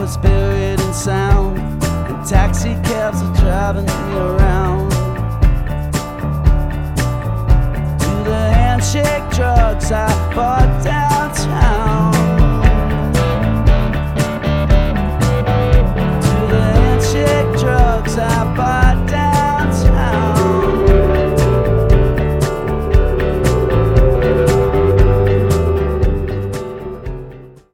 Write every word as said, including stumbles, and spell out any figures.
spirit and sound, and taxi cabs are driving me around.